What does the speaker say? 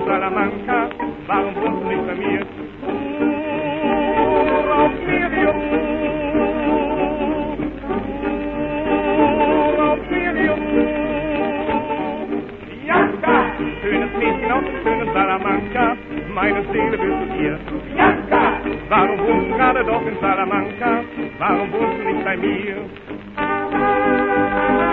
Salamanca, warum wohnst du nicht bei mir? Schönes Mädchen aus dem schönen Salamanca, meine Seele willst du dir. Bianca! Warum wohnst du gerade doch in Salamanca? Warum wohnst du nicht bei mir?